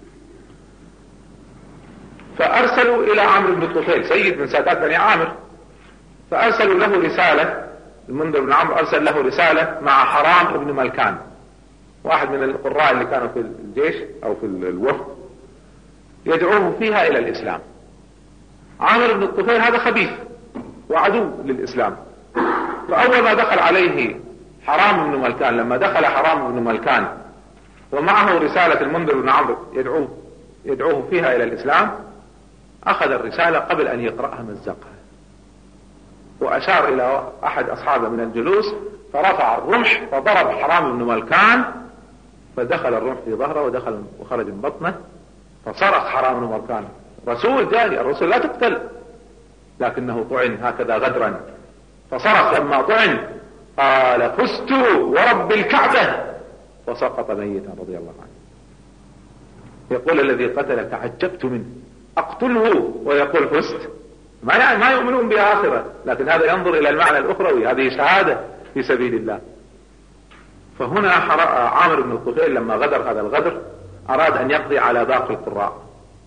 فارسلوا الى عامر بن الطفيل سيد من سادات بني عامر، فارسلوا له رسالة. المنذر بن عمرو ارسل له رسالة مع حرام بن ملكان، واحد من القراء اللي كانوا في الجيش او في الوفد، يدعوه فيها الى الاسلام. عامر بن الطفيل هذا خبيث وعدو للإسلام، فأول ما دخل عليه حرام بن ملكان، لما دخل حرام بن ملكان ومعه رسالة المنذر بن عمرو يدعوه فيها إلى الإسلام، أخذ الرسالة قبل أن يقرأها مزقها، وأشار إلى أحد أصحابه من الجلوس، فرفع الرمح فضرب حرام بن ملكان، فدخل الرمح في ظهره وخرج من بطنه، فصرخ حرام بن ملكان رسول جاي، الرسول لا تقتل، لكنه طعن هكذا غدرا، فصرخ لما طعن قال فزت ورب الكعبة، وسقط ميتا رضي الله عنه. يقول الذي قتل تعجبت منه، اقتله ويقول فزت، ما يؤمنون بآخرة، لكن هذا ينظر الى المعنى الاخروي، هذه شهادة في سبيل الله. فهنا عامر بن الطفيل لما غدر هذا الغدر اراد ان يقضي على باقي القراء،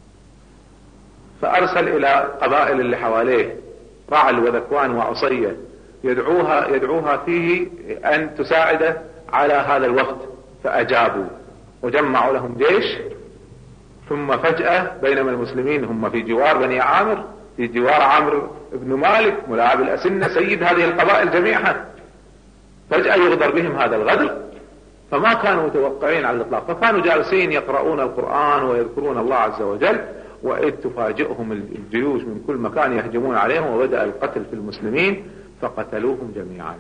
فارسل الى قبائل اللي حواليه رعل وذكوان وعصية يدعوها فيه ان تساعده على هذا الوقت، فاجابوا وجمعوا لهم جيش. ثم فجأة بينما المسلمين هم في جوار بني عامر، في جوار عامر بن مالك ملاعب الأسنة سيد هذه القبائل جميعها، فجأة يغدر بهم هذا الغدر، فما كانوا متوقعين على الإطلاق، فكانوا جالسين يقرؤون القرآن ويذكرون الله عز وجل، وإذ تفاجئهم الجيوش من كل مكان يهجمون عليهم، وبدأ القتل في المسلمين فقتلوهم جميعا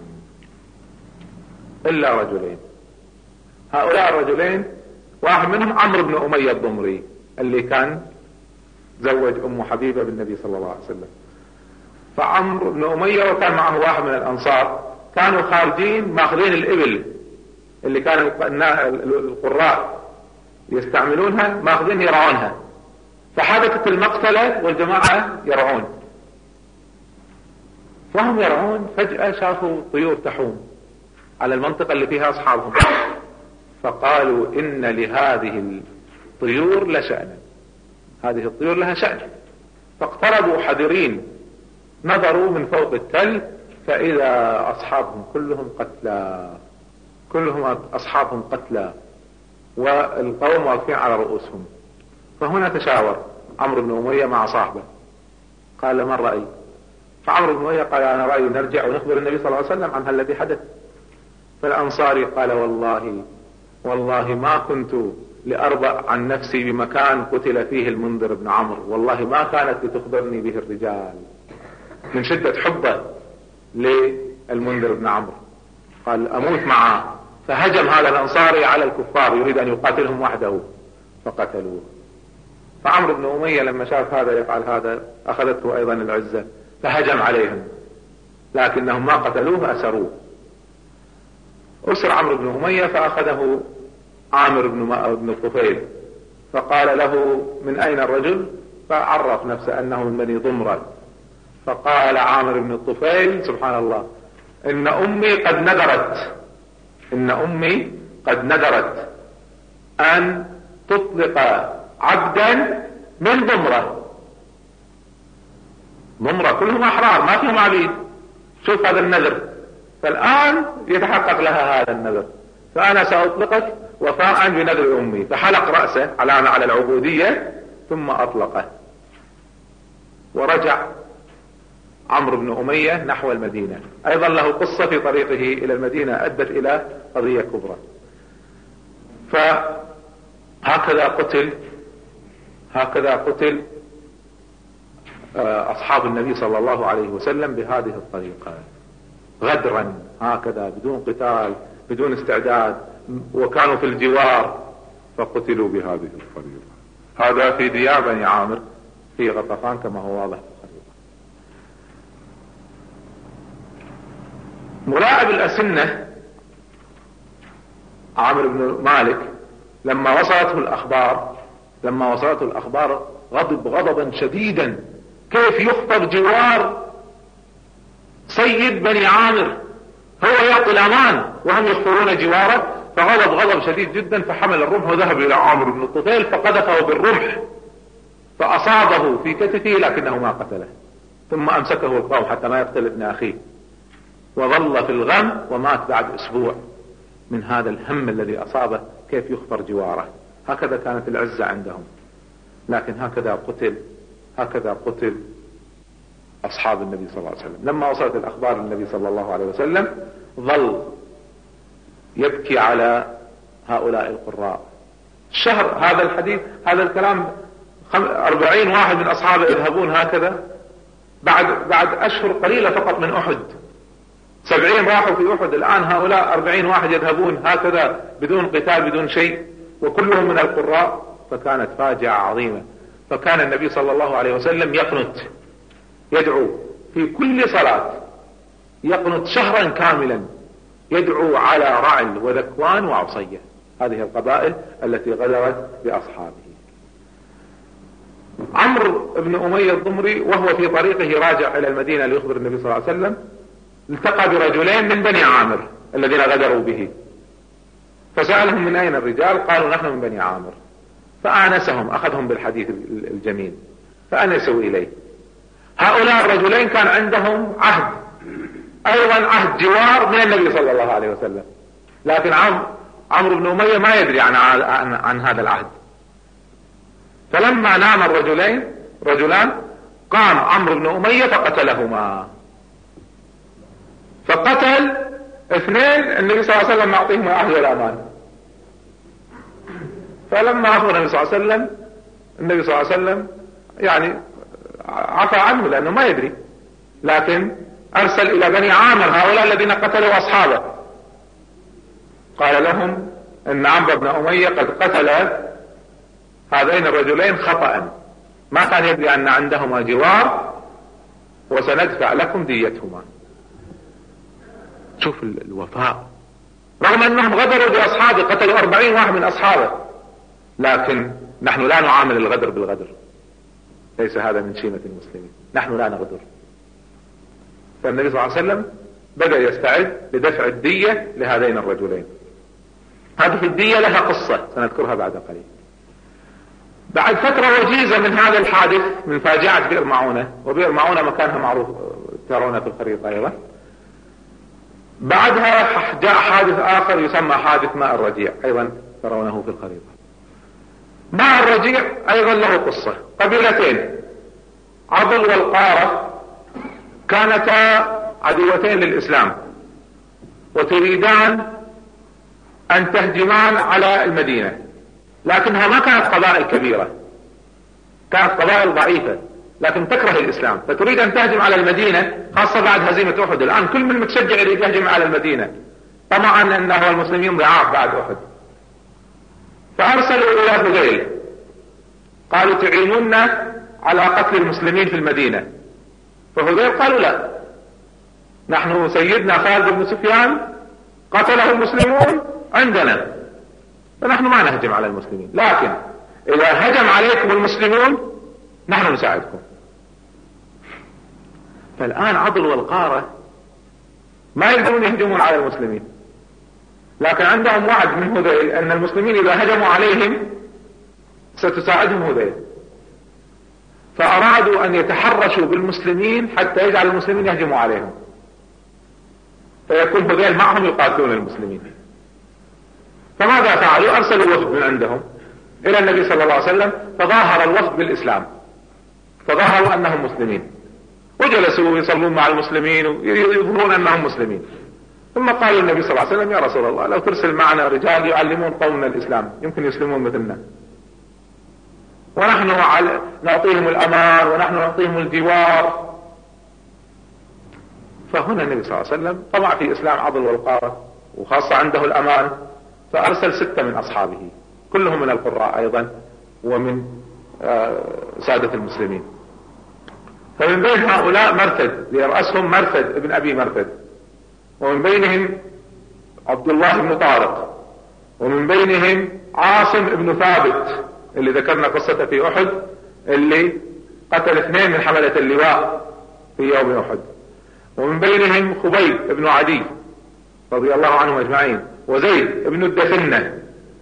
إلا رجلين. هؤلاء الرجلين واحد منهم عمرو بن أمية الضمري اللي كان زوج أم حبيبة بالنبي صلى الله عليه وسلم. فعمرو بن أمية وكان معه واحد من الأنصار، كانوا خارجين ماخذين الإبل اللي كان القراء يستعملونها، ماخذين يرعونها، فحدثت المقتلة والجماعة يرعون، فهم يرعون فجأة شافوا طيور تحوم على المنطقة اللي فيها أصحابهم، فقالوا إن لهذه الطيور لشأنا، هذه الطيور لها شأن. فاقتربوا حذرين، نظروا من فوق التل فإذا أصحابهم كلهم قتلى، كلهم أصحابهم قتلى، والقوم واقفين على رؤوسهم. فهنا تشاور عمرو بن أمية مع صاحبه، قال ما الرأي؟ فعمرو بن أمية قال أنا رأيي نرجع ونخبر النبي صلى الله عليه وسلم عن الذي حدث. فالأنصاري قال والله ما كنت لأرضى عن نفسي بمكان قتل فيه المنذر بن عمرو، والله ما كانت لتخبرني به الرجال، من شدة حبه للمنذر بن عمرو. قال أموت معه. فهجم هذا الأنصاري على الكفار يريد أن يقاتلهم وحده فقتلوه. فعمرو بن أمية لما شاف هذا يفعل هذا أخذته أيضا العزة فهجم عليهم، لكنهم ما قتلوه، أسروه. أسر عمرو بن أمية فأخذه عامر بن الطفيل فقال له من أين الرجل؟ فعرف نفسه أنه من بني ضمرة. فقال عامر بن الطفيل سبحان الله إن أمي قد نذرت أن تطلق عبدا من ضمرة كلهم أحرار ما فيهم عبيد. شوف هذا النذر، فالآن يتحقق لها هذا النذر، فأنا سأطلقك وفاء بنذر أمي. فحلق رأسه علامة على العبودية ثم أطلقه. ورجع عمرو بن أمية نحو المدينة. أيضا له قصة في طريقه إلى المدينة أدت إلى قضية كبرى. فهكذا قتل أصحاب النبي صلى الله عليه وسلم بهذه الطريقة غدرا، هكذا بدون قتال بدون استعداد، وكانوا في الجوار فقتلوا بهذه الطريقة. هذا في ديار بني عامر في غطفان كما هو واضح في الخريطة. ملاعب الأسنة عامر بن مالك لما وصلته الأخبار غضب غضبا شديدا، كيف يخطر جوار سيد بني عامر، هو يعطي الأمان وهم يخطرون جواره، فغضب غضب شديد جدا، فحمل الرمح وذهب إلى عامر بن الطفيل فقذفه بالرمح فأصابه في كتفه لكنه ما قتله، ثم أمسكه القوم حتى ما يقتل ابن أخيه، وظل في الغم ومات بعد أسبوع من هذا الهم الذي أصابه، كيف يخطر جواره. هكذا كانت العزة عندهم، لكن هكذا قتل أصحاب النبي صلى الله عليه وسلم. لما وصلت الأخبار للنبي صلى الله عليه وسلم ظل يبكي على هؤلاء القراء. شهر هذا الحديث، هذا الكلام 40 واحد من أصحابه يذهبون هكذا بعد أشهر قليلة فقط من أحد. 70 راحوا في أحد، الآن هؤلاء 40 واحد يذهبون هكذا بدون قتال بدون شيء، وكلهم من القراء. فكانت فاجعة عظيمة. فكان النبي صلى الله عليه وسلم يقنت، يدعو في كل صلاة، يقنت شهرا كاملا، يدعو على رعل وذكوان وعصية، هذه القبائل التي غدرت بأصحابه. عمرو بن أمية الضمري وهو في طريقه راجع إلى المدينة ليخبر النبي صلى الله عليه وسلم التقى برجلين من بني عامر الذين غدروا به، فسألهم من أين الرجال؟ قالوا نحن من بني عامر. فآنسهم، أخذهم بالحديث الجميل فأنسوا إليه. هؤلاء الرجلين كان عندهم عهد، أيضا عهد جوار من النبي صلى الله عليه وسلم، لكن عمرو بن أمية ما يدري عن هذا العهد. فلما نام رجلان قام عمرو بن أمية فقتلهما. فقتل 2 النبي صلى الله عليه وسلم يعطيهم العهد والأمان. فلما أخبر النبي صلى الله عليه وسلم يعني عفى عنه لأنه ما يدري، لكن أرسل إلى بني عامر هؤلاء الذين قتلوا أصحابه، قال لهم إن عمرو بن أمية قد قتل هذين الرجلين خطأ، ما كان يدري أن عندهما جوار، وسندفع لكم ديتهما. شوف الوفاء، رغم أنهم غدروا بأصحابه، قتلوا 40 واحد من أصحابه، لكن نحن لا نعامل الغدر بالغدر، ليس هذا من شيمة المسلمين، نحن لا نغدر. فالنبي صلى الله عليه وسلم بدأ يستعد لدفع الدية لهذين الرجلين. هذه الدية لها قصة سنذكرها بعد قليل. بعد فترة وجيزة من هذا الحادث، من فاجعة بئر معونة، وبئر معونة مكانها معروف ترونه في الخريطة أيضا، بعدها جاء حادث آخر يسمى حادث ماء الرجيع، أيضا ترونه في الخريطة. ماء الرجيع أيضا له قصة. قبيلتين عضل والقارة كانتا عدوتين للإسلام، وتريدان أن تهجمان على المدينة، لكنها ما كانت قبائل كبيرة، كانت قبائل ضعيفة لكن تكره الإسلام، فتريد أن تهجم على المدينة، خاصة بعد هزيمة أحد. الآن كل من متشجع يريد يهجم على المدينة، طمعا أن المسلمين ضعاف بعد أحد. فأرسلوا إلى هذيل قالوا تعينونا على قتل المسلمين في المدينة. فهذيل قالوا لا، نحن سيدنا خالد بن سفيان قتله المسلمون عندنا، فنحن ما نهجم على المسلمين، لكن إذا هجم عليكم المسلمون نحن نساعدكم. فالآن عضل والقارة ما يقدرون يهجمون على المسلمين، لكن عندهم وعد من هذيل أن المسلمين إذا هجموا عليهم ستساعدهم هذيل، فأرادوا أن يتحرشوا بالمسلمين حتى يجعل المسلمين يهجموا عليهم، فيكون هذيل معهم يقاتلون المسلمين. فماذا فعلوا؟ أرسلوا وفد من عندهم إلى النبي صلى الله عليه وسلم، فظاهر الوفد بالإسلام، فظاهروا أنهم مسلمين، وجلسوا يصلون مع المسلمين ويظهرون أنهم مسلمين. ثم قالوا النبي صلى الله عليه وسلم: يا رسول الله، لو ترسل معنا رجال يعلمون قومنا الإسلام يمكن يسلمون مثلنا، ونحن نعطيهم الأمان ونحن نعطيهم الجوار. فهنا النبي صلى الله عليه وسلم طمع في إسلام عضل والقارة، وخاصة عنده الأمان، فأرسل 6 من أصحابه كلهم من القراء أيضا ومن سادة المسلمين. فمن بين هؤلاء مرثد يرأسهم مرثد ابن أبي مرثد، ومن بينهم عبد الله بن طارق، ومن بينهم عاصم بن ثابت اللي ذكرنا قصته في أحد، اللي قتل 2 من حملة اللواء في يوم أحد، ومن بينهم خبيب بن عدي رضي الله عنهم أجمعين، وزيد بن الدثنة،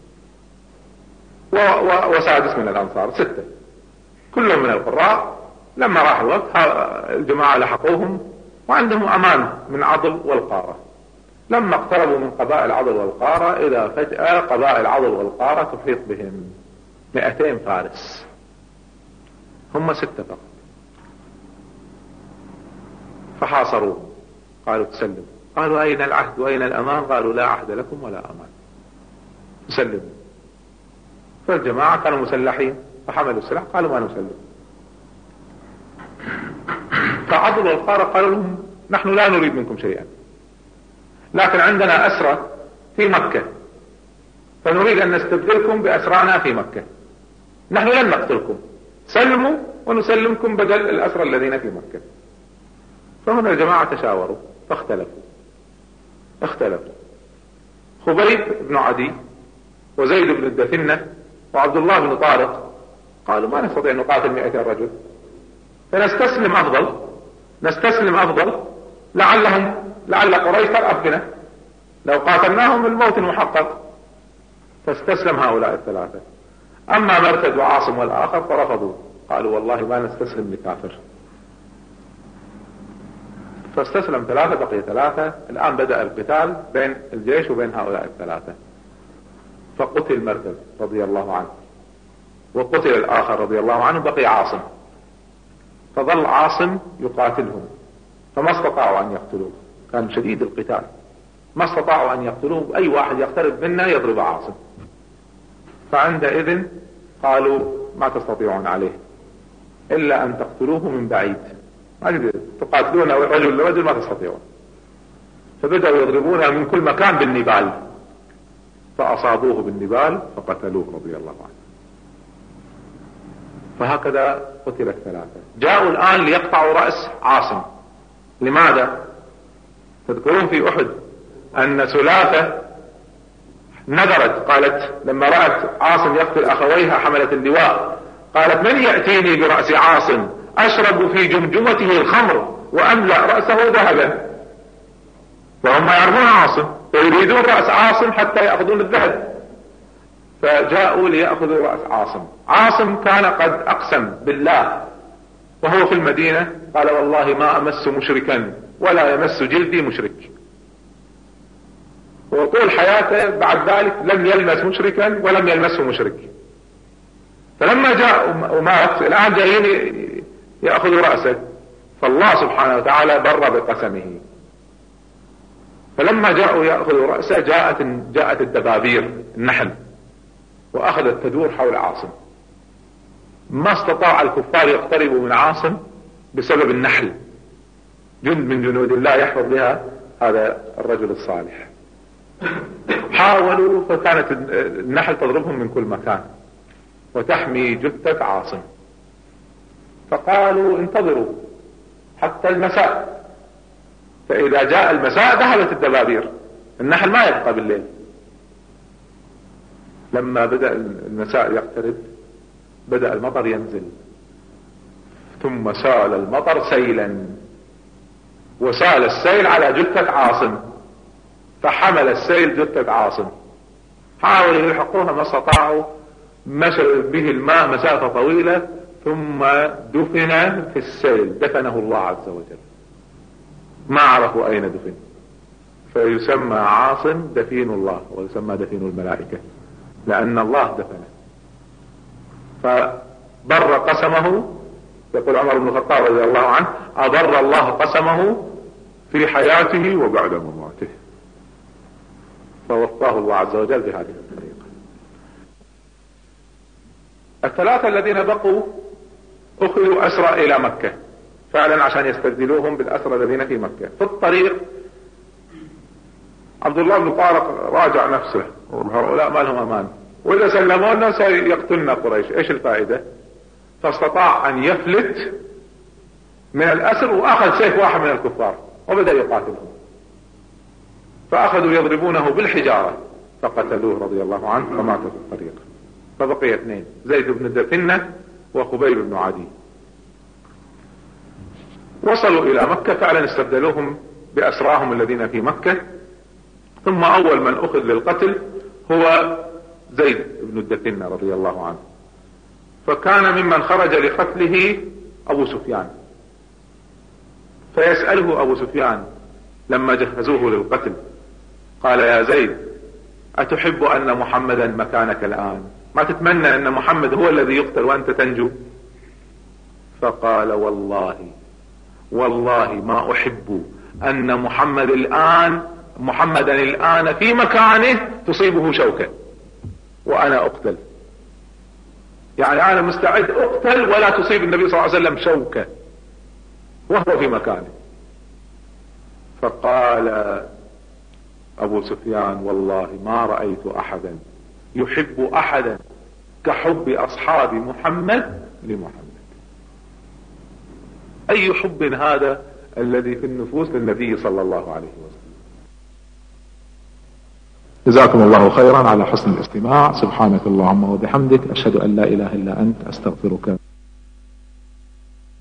وسادس من الأنصار، 6 كلهم من القراء. لما راح الوقت الجماعة لحقوهم وعندهم أمان من عضل والقارة. لما اقتربوا من قبائل عضل والقارة إذا فجأة قبائل عضل والقارة تحيط بهم 200 فارس، هم 6 فقط. فحاصروهم، قالوا تسلموا. قالوا: أين العهد وأين الأمان؟ قالوا: لا عهد لكم ولا أمان، تسلموا. فالجماعة كانوا مسلحين فحملوا السلاح، قالوا: ما نسلم. فعضل والقارة قالوا لهم: نحن لا نريد منكم شيئا، لكن عندنا أسرى في مكة، فنريد أن نستبدلكم بأسرانا في مكة، نحن لن نقتلكم، سلموا ونسلمكم بدل الأسرى الذين في مكة. فهنا الجماعة تشاوروا فاختلفوا. خبيب بن عدي وزيد بن الدثنة وعبد الله بن طارق قالوا: ما نستطيع أن نقاتل 200 رجل، فنستسلم أفضل، لعل قريش ترأف بنا، لو قاتلناهم الموت محقق. فاستسلم هؤلاء 3. أما مرثد وعاصم والآخر فرفضوا، قالوا: والله ما نستسلم لكافر. فاستسلم 3، بقي 3. الآن بدأ القتال بين الجيش وبين هؤلاء 3. فقتل مرثد رضي الله عنه، وقتل الآخر رضي الله عنه، بقي عاصم. فظل عاصم يقاتلهم، فما استطاعوا أن يقتلوه، كان شديد القتال، ما استطاعوا أن يقتلوه، أي واحد يقترب منا يضرب عاصم. فعندئذ قالوا: ما تستطيعون عليه إلا أن تقتلوه من بعيد، ما تقاتلون رجل لرجل، ما تستطيعون. فبدأوا يضربونه من كل مكان بالنبال، فأصابوه بالنبال فقتلوه رضي الله عنه. فهكذا قتل 3. جاءوا الآن ليقطعوا رأس عاصم. لماذا؟ تذكرون في أحد أن سلافة نذرت، قالت لما رأت عاصم يقتل أخويها حملة اللواء، قالت: من يأتيني برأس عاصم أشرب في جمجمته الخمر وأملأ رأسه ذهبا. وهم يعرفون عاصم ويريدون رأس عاصم حتى يأخذون الذهب. فجاءوا ليأخذوا رأس عاصم. عاصم كان قد أقسم بالله وهو في المدينة، قال: والله ما أمس مشركا ولا يمس جلدي مشرك. وطول حياته بعد ذلك لم يلمس مشركا ولم يلمسه مشرك. فلما جاء ومات، الآن جايين يأخذوا رأسه، فالله سبحانه وتعالى بر بقسمه. فلما جاءوا يأخذوا رأسه جاءت الدبابير النحل وأخذت تدور حول عاصم. ما استطاع الكفار يقتربوا من عاصم بسبب النحل، جند من جنود الله يحفظ بها هذا الرجل الصالح. حاولوا، فكانت النحل تضربهم من كل مكان وتحمي جثة عاصم، فقالوا انتظروا حتى المساء، فإذا جاء المساء ذهبت الدبابير، النحل ما يبقى بالليل. لما بدأ المساء يقترب بدأ المطر ينزل، ثم سال المطر سيلا، وسال السيل على جثة عاصم، فحمل السيل جثة عاصم، حاولوا يلحقوها ما استطاعوا، مشوا به الماء مسافة طويلة، ثم دفن في السيل، دفنه الله عز وجل، ما عرفوا أين دفن، فيسمى عاصم دفين الله، ويسمى دفين الملائكة، لأن الله دفنه. فبر قسمه، يقول عمر بن الخطاب رضي الله عنه: أبر الله قسمه في حياته وبعد مماته، فوفاه الله عز وجل بهذه الطريقة. الثلاثة الذين بقوا أخذوا أسرى إلى مكة فعلا عشان يستبدلوهم بالأسرى الذين في مكة. في الطريق عبد الله بن طارق راجع نفسه، هؤلاء ما لهم أمان، وإذا سلمونا سيقتلنا قريش، إيش الفائدة؟ فاستطاع أن يفلت من الأسر، وأخذ سيف واحد من الكفار وبدأ يقاتلهم، فأخذوا يضربونه بالحجارة فقتلوه رضي الله عنه فمات في الطريق. فبقي اثنين: زيد بن دثنة وخبيب بن عدي. وصلوا إلى مكة فعلا استبدلوهم بأسراهم الذين في مكة. ثم أول من أخذ للقتل هو زيد بن الدثنة رضي الله عنه، فكان ممن خرج لقتله أبو سفيان، فيسأله أبو سفيان لما جهزوه للقتل، قال: يا زيد، أتحب أن محمدا مكانك الآن؟ ما تتمنى أن محمد هو الذي يقتل وأنت تنجو؟ فقال: والله ما أحب أن محمدا الآن في مكانه تصيبه شوكة وأنا أقتل، يعني أنا مستعد أقتل ولا تصيب النبي صلى الله عليه وسلم شوكة وهو في مكانه. فقال أبو سفيان: والله ما رأيت أحدا يحب أحدا كحب أصحاب محمد لمحمد. أي حب هذا الذي في النفوس للنبي صلى الله عليه وسلم. جزاكم الله خيرا على حسن الاستماع. سبحانك اللهم وبحمدك، أشهد أن لا إله إلا أنت، أستغفرك.